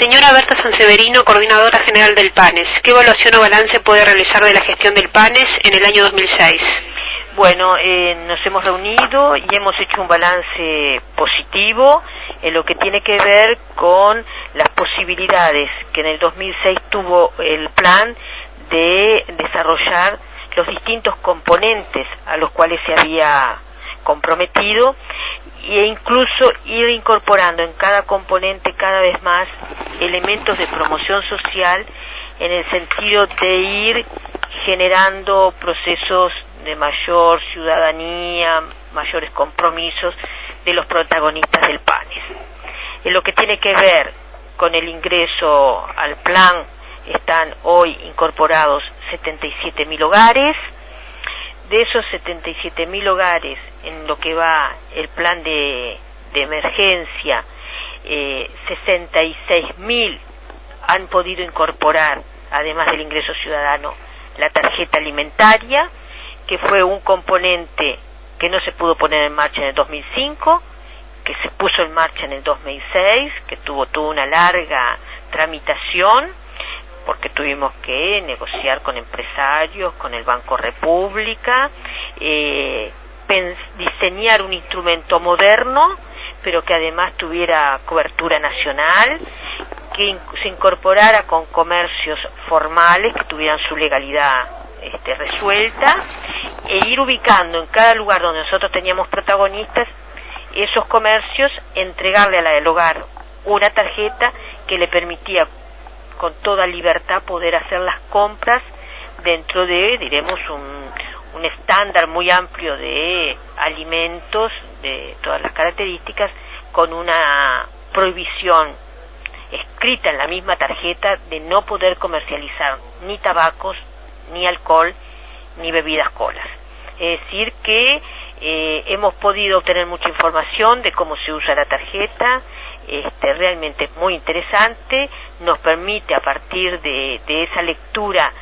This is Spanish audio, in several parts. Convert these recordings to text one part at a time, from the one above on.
Señora Berta Sanseverino, coordinadora general del PANES, ¿qué evaluación o balance puede realizar de la gestión del PANES en el año 2006? Bueno, nos hemos reunido y hemos hecho un balance positivo en lo que tiene que ver con las posibilidades que en el 2006 tuvo el plan de desarrollar los distintos componentes a los cuales se había comprometido e incluso ir incorporando en cada componente cada vez más elementos de promoción social en el sentido de ir generando procesos de mayor ciudadanía, mayores compromisos de los protagonistas del PANES. En lo que tiene que ver con el ingreso al plan, están hoy incorporados 77.000 hogares. De esos 77.000 hogares, en lo que va el plan de emergencia, 66.000 han podido incorporar, además del ingreso ciudadano, la tarjeta alimentaria, que fue un componente que no se pudo poner en marcha en el 2005, que se puso en marcha en el 2006, que tuvo una larga tramitación, porque tuvimos que negociar con empresarios, con el Banco República, diseñar un instrumento moderno, pero que además tuviera cobertura nacional, que se incorporara con comercios formales que tuvieran su legalidad resuelta, e ir ubicando en cada lugar donde nosotros teníamos protagonistas esos comercios, entregarle a la del hogar una tarjeta que le permitía con toda libertad poder hacer las compras dentro de, diremos, un estándar muy amplio de alimentos de todas las características, con una prohibición escrita en la misma tarjeta de no poder comercializar ni tabacos, ni alcohol, ni bebidas colas. Es decir que hemos podido obtener mucha información de cómo se usa la tarjeta. Realmente es muy interesante, nos permite a partir de esa lectura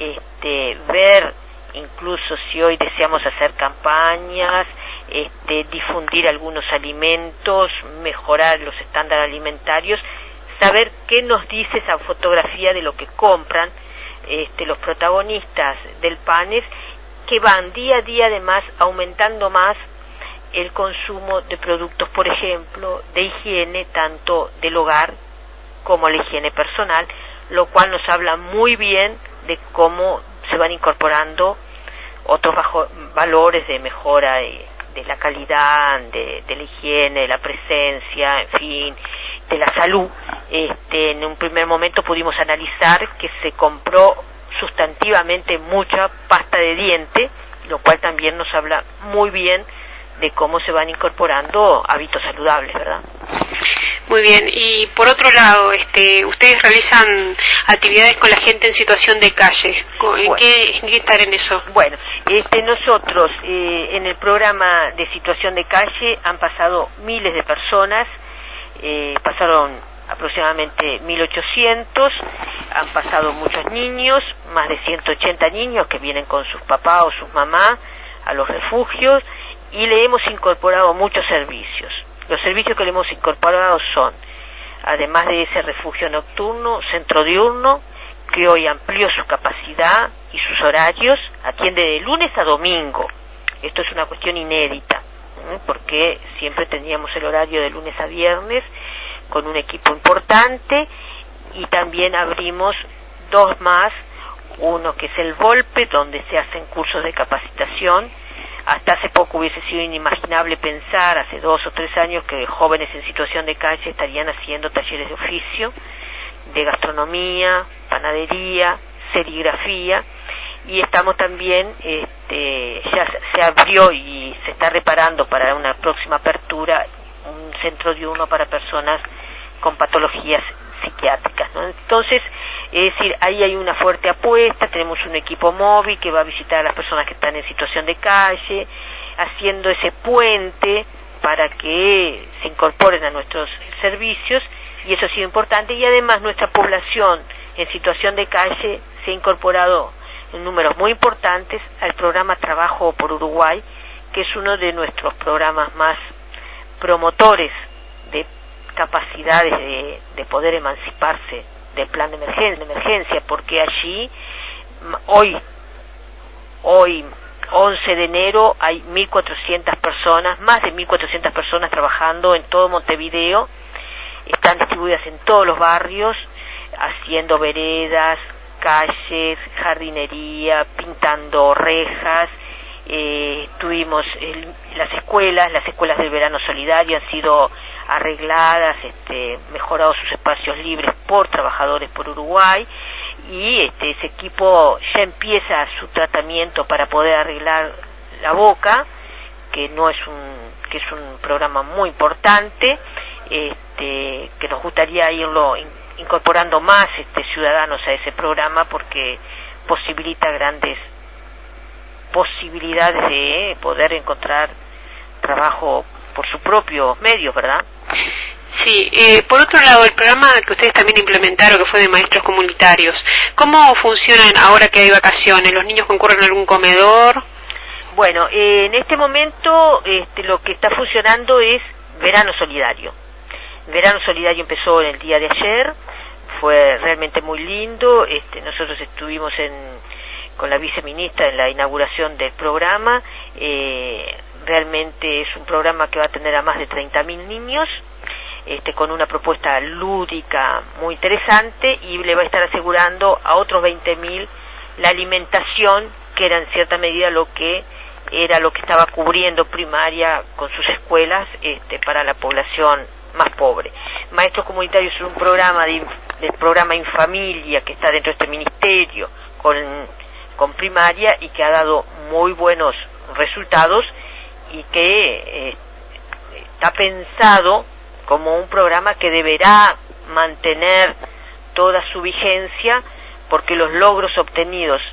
ver incluso si hoy deseamos hacer campañas, difundir algunos alimentos, mejorar los estándares alimentarios, saber qué nos dice esa fotografía de lo que compran los protagonistas del PANES, que van día a día además aumentando más el consumo de productos, por ejemplo, de higiene, tanto del hogar como la higiene personal, lo cual nos habla muy bien de cómo se van incorporando otros valores de mejora de la calidad, de la higiene, de la presencia, en fin, de la salud. En un primer momento pudimos analizar que se compró sustantivamente mucha pasta de diente, lo cual también nos habla muy bien de cómo se van incorporando hábitos saludables, ¿verdad? Muy bien, y por otro lado, ustedes realizan actividades con la gente en situación de calle. ¿En qué estar en eso? Bueno, nosotros en el programa de situación de calle han pasado miles de personas, pasaron aproximadamente 1.800, han pasado muchos niños, más de 180 niños que vienen con sus papás o sus mamás a los refugios, y le hemos incorporado muchos servicios. Los servicios que le hemos incorporado son, además de ese refugio nocturno, centro diurno, que hoy amplió su capacidad y sus horarios, atiende de lunes a domingo. Esto es una cuestión inédita, porque siempre teníamos el horario de lunes a viernes con un equipo importante, y también abrimos dos más, uno que es el Volpe, donde se hacen cursos de capacitación. Hasta hace poco hubiese sido inimaginable pensar, hace 2 o 3 años, que jóvenes en situación de calle estarían haciendo talleres de oficio, de gastronomía, panadería, serigrafía, y estamos también, ya se abrió y se está reparando para una próxima apertura un centro diurno para personas con patologías psiquiátricas, ¿no? Entonces, es decir, ahí hay una fuerte apuesta, tenemos un equipo móvil que va a visitar a las personas que están en situación de calle, haciendo ese puente para que se incorporen a nuestros servicios, y eso ha sido importante, y además nuestra población en situación de calle se ha incorporado en números muy importantes al programa Trabajo por Uruguay, que es uno de nuestros programas más promotores de capacidades de poder emanciparse del plan de emergencia, porque allí hoy 11 de enero hay 1.400 personas, más de 1.400 personas trabajando en todo Montevideo, están distribuidas en todos los barrios, haciendo veredas, calles, jardinería, pintando rejas. Tuvimos las escuelas del verano solidario han sido arregladas, mejorados sus espacios libres por Trabajadores por Uruguay, y ese equipo ya empieza su tratamiento para poder arreglar la boca, que es un programa muy importante, que nos gustaría irlo incorporando más ciudadanos a ese programa, porque posibilita grandes posibilidades de poder encontrar trabajo por su propio medio, ¿verdad? Sí, por otro lado, el programa que ustedes también implementaron, que fue de maestros comunitarios, ¿cómo funcionan ahora que hay vacaciones? ¿Los niños concurren a algún comedor? Bueno, en este momento lo que está funcionando es Verano Solidario. Verano Solidario empezó en el día de ayer, fue realmente muy lindo. Nosotros estuvimos con la viceministra en la inauguración del programa. Realmente es un programa que va a tener a más de 30.000 niños, con una propuesta lúdica muy interesante, y le va a estar asegurando a otros 20.000 la alimentación, que era en cierta medida lo que estaba cubriendo primaria con sus escuelas para la población más pobre. Maestros Comunitarios es un programa del programa Infamilia, que está dentro de este ministerio con primaria, y que ha dado muy buenos resultados, y que está pensado como un programa que deberá mantener toda su vigencia, porque los logros obtenidos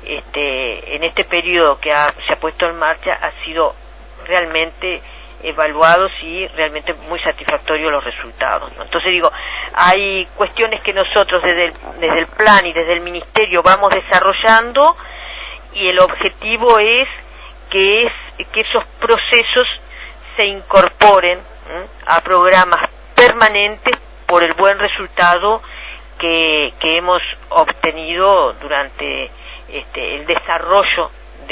en este periodo que se ha puesto en marcha han sido realmente evaluados y realmente muy satisfactorios los resultados, ¿no? Entonces digo, hay cuestiones que nosotros desde el plan y desde el ministerio vamos desarrollando, y el objetivo es que esos procesos se incorporen a programas permanentes por el buen resultado que hemos obtenido durante el desarrollo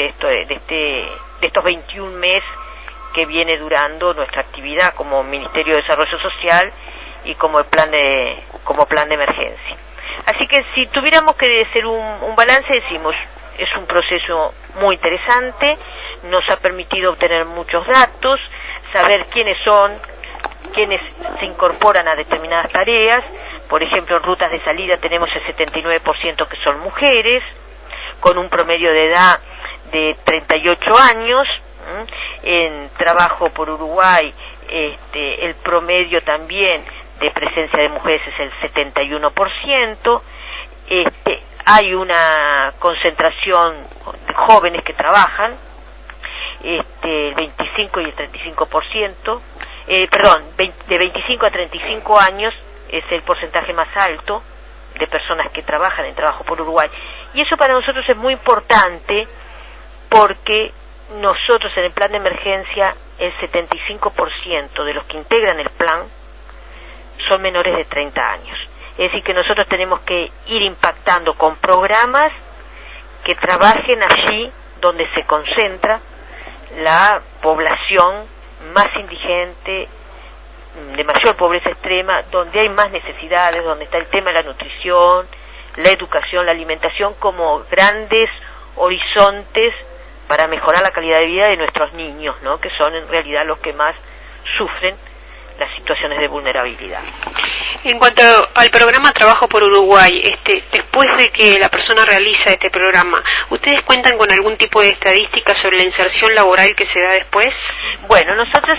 de estos 21 meses que viene durando nuestra actividad como Ministerio de Desarrollo Social y como plan de emergencia. Así que si tuviéramos que hacer un balance, decimos, es un proceso muy interesante, nos ha permitido obtener muchos datos, saber quiénes se incorporan a determinadas tareas. Por ejemplo, en rutas de salida tenemos el 79% que son mujeres, con un promedio de edad de 38 años. En Trabajo por Uruguay, el promedio también de presencia de mujeres es el 71%. Hay una concentración de jóvenes que trabajan, el 25 y el 35%, de 25 a 35 años es el porcentaje más alto de personas que trabajan en Trabajo por Uruguay. Y eso para nosotros es muy importante, porque nosotros en el plan de emergencia, el 75% de los que integran el plan son menores de 30 años. Es decir, que nosotros tenemos que ir impactando con programas que trabajen allí donde se concentra la población más indigente, de mayor pobreza extrema, donde hay más necesidades, donde está el tema de la nutrición, la educación, la alimentación, como grandes horizontes para mejorar la calidad de vida de nuestros niños, ¿no? Que son en realidad los que más sufren las situaciones de vulnerabilidad. En cuanto al programa Trabajo por Uruguay, después de que la persona realiza este programa, ¿ustedes cuentan con algún tipo de estadística sobre la inserción laboral que se da después? Bueno, nosotros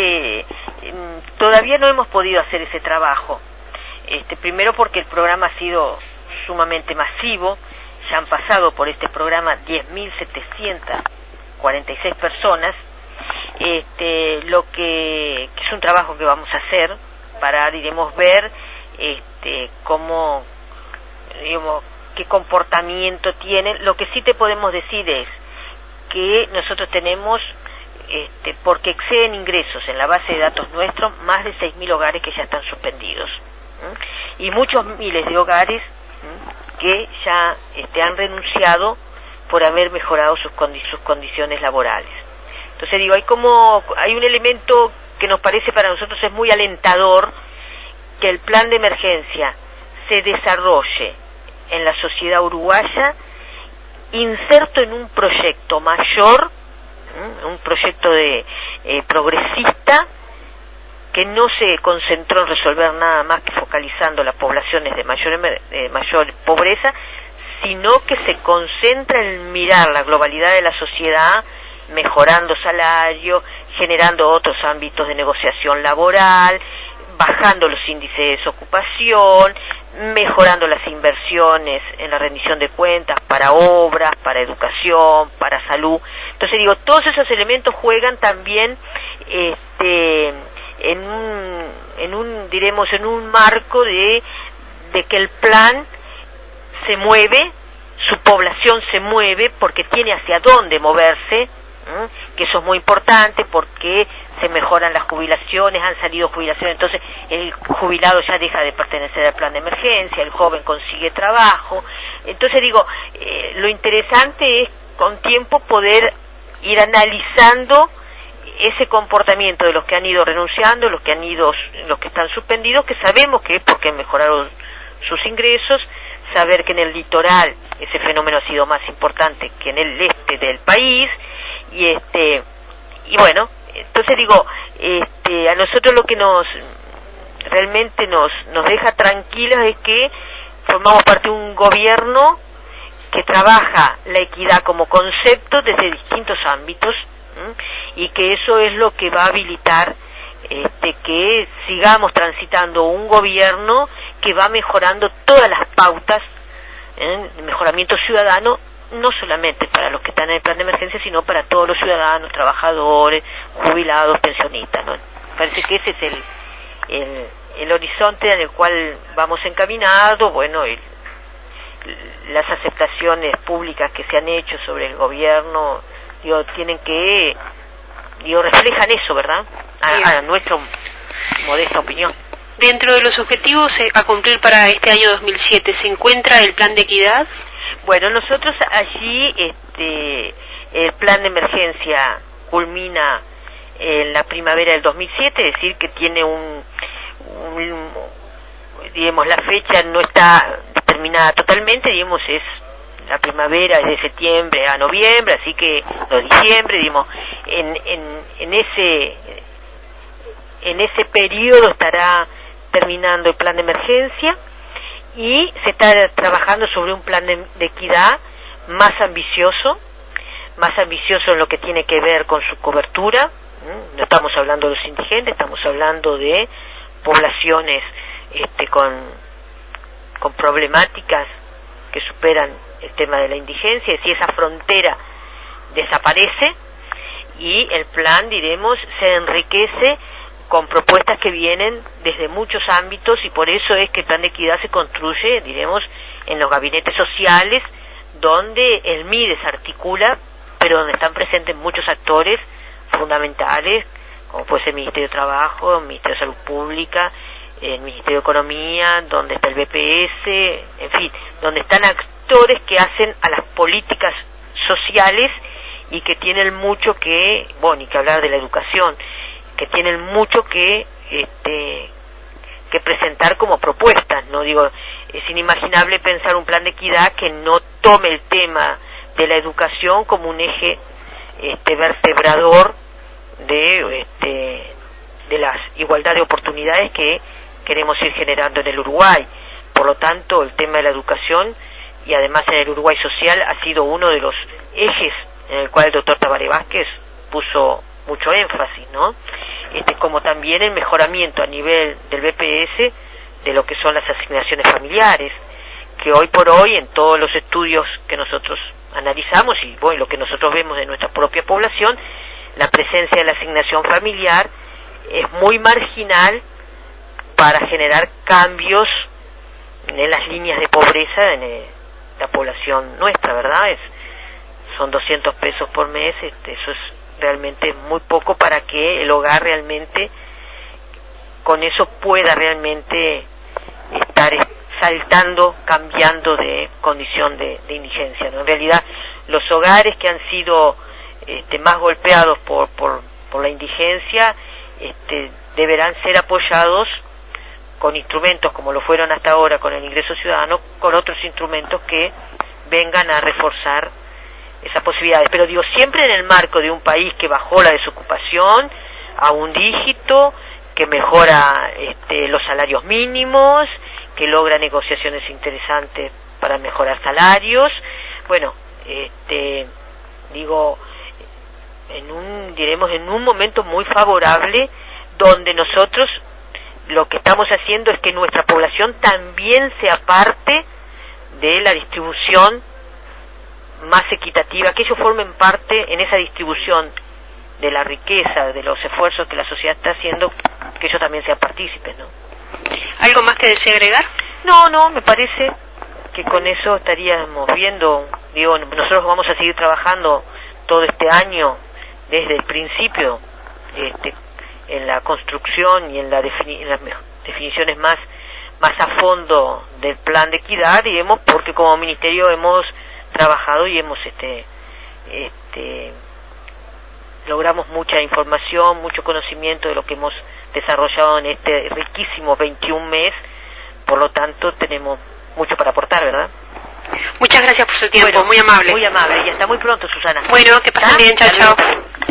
todavía no hemos podido hacer ese trabajo. Primero porque el programa ha sido sumamente masivo. Ya han pasado por este programa 10.746 personas, lo que es un trabajo que vamos a hacer para, diremos, ver cómo, digamos, qué comportamiento tienen. Lo que sí te podemos decir es que nosotros tenemos porque exceden ingresos en la base de datos nuestro más de 6.000 hogares que ya están suspendidos, y muchos miles de hogares que ya han renunciado por haber mejorado sus condiciones laborales. Entonces digo, hay un elemento que nos parece para nosotros es muy alentador, que el plan de emergencia se desarrolle en la sociedad uruguaya inserto en un proyecto mayor, un proyecto progresista, que no se concentró en resolver nada más que focalizando las poblaciones de mayor pobreza, sino que se concentra en mirar la globalidad de la sociedad, mejorando salarios, generando otros ámbitos de negociación laboral, bajando los índices de desocupación, mejorando las inversiones en la rendición de cuentas para obras, para educación, para salud. Entonces digo, todos esos elementos juegan también en un marco de que el plan se mueve, su población se mueve porque tiene hacia dónde moverse, que eso es muy importante porque se mejoran las jubilaciones, han salido jubilaciones, entonces el jubilado ya deja de pertenecer al plan de emergencia, el joven consigue trabajo. Entonces digo, lo interesante es con tiempo poder ir analizando ese comportamiento de los que han ido renunciando, los que están suspendidos, que sabemos que es porque mejoraron sus ingresos, saber que en el litoral ese fenómeno ha sido más importante que en el este del país, y bueno, entonces digo, a nosotros lo que realmente nos deja tranquilos es que formamos parte de un gobierno que trabaja la equidad como concepto desde distintos ámbitos, y que eso es lo que va a habilitar que sigamos transitando un gobierno que va mejorando todas las pautas de mejoramiento ciudadano, no solamente para los que están en el plan de emergencia, sino para todos los ciudadanos, trabajadores, jubilados, pensionistas, ¿no? Parece que ese es el horizonte en el cual vamos encaminados. Bueno, las aceptaciones públicas que se han hecho sobre el gobierno, reflejan eso, ¿verdad? A nuestra modesta opinión. Dentro de los objetivos a cumplir para este año 2007, ¿se encuentra el plan de equidad? Bueno, nosotros allí, el plan de emergencia culmina en la primavera del 2007, es decir, que tiene digamos, la fecha no está determinada totalmente, digamos, es la primavera, es de septiembre a noviembre, así que diciembre, digamos, en ese periodo estará terminando el plan de emergencia, y se está trabajando sobre un plan de equidad más ambicioso en lo que tiene que ver con su cobertura. No estamos hablando de los indigentes, estamos hablando de poblaciones con problemáticas que superan el tema de la indigencia, es decir, esa frontera desaparece y el plan, diremos, se enriquece con propuestas que vienen desde muchos ámbitos, y por eso es que el plan de equidad se construye, diremos, en los gabinetes sociales, donde el MIDE se articula, pero donde están presentes muchos actores fundamentales, como puede ser el Ministerio de Trabajo, el Ministerio de Salud Pública, el Ministerio de Economía, donde está el BPS, en fin, donde están actores que hacen a las políticas sociales y que tienen mucho que, bueno, y que hablar de la educación, que tienen mucho que presentar como propuestas, ¿no? Digo, es inimaginable pensar un plan de equidad que no tome el tema de la educación como un eje vertebrador de la igualdad de oportunidades que queremos ir generando en el Uruguay. Por lo tanto, el tema de la educación, y además en el Uruguay social, ha sido uno de los ejes en el cual el doctor Tabaré Vázquez puso mucho énfasis, ¿no? Como también el mejoramiento a nivel del BPS de lo que son las asignaciones familiares, que hoy por hoy en todos los estudios que nosotros analizamos y bueno, lo que nosotros vemos de nuestra propia población, la presencia de la asignación familiar es muy marginal para generar cambios en las líneas de pobreza en la población nuestra, ¿verdad? Son 200 pesos por mes, eso es realmente muy poco para que el hogar realmente con eso pueda realmente estar saltando, cambiando de condición de indigencia, ¿no? En realidad los hogares que han sido más golpeados por la indigencia deberán ser apoyados con instrumentos como lo fueron hasta ahora con el ingreso ciudadano, con otros instrumentos que vengan a reforzar esas posibilidades, pero digo, siempre en el marco de un país que bajó la desocupación a un dígito, que mejora los salarios mínimos, que logra negociaciones interesantes para mejorar salarios, bueno, digo, en un momento muy favorable donde nosotros lo que estamos haciendo es que nuestra población también sea parte de la distribución más equitativa, que ellos formen parte en esa distribución de la riqueza, de los esfuerzos que la sociedad está haciendo, que ellos también sean partícipes, ¿no? ¿Algo más que desee agregar? No, me parece que con eso estaríamos viendo, digo, nosotros vamos a seguir trabajando todo este año desde el principio en la construcción y en las definiciones más a fondo del plan de equidad, digamos, porque como ministerio hemos trabajado y hemos logramos mucha información, mucho conocimiento de lo que hemos desarrollado en este riquísimo 21 mes, por lo tanto tenemos mucho para aportar, ¿verdad? Muchas gracias por su tiempo, bueno, muy amable. Muy amable, y hasta muy pronto, Susana. Bueno, que pasen bien, chao, chao.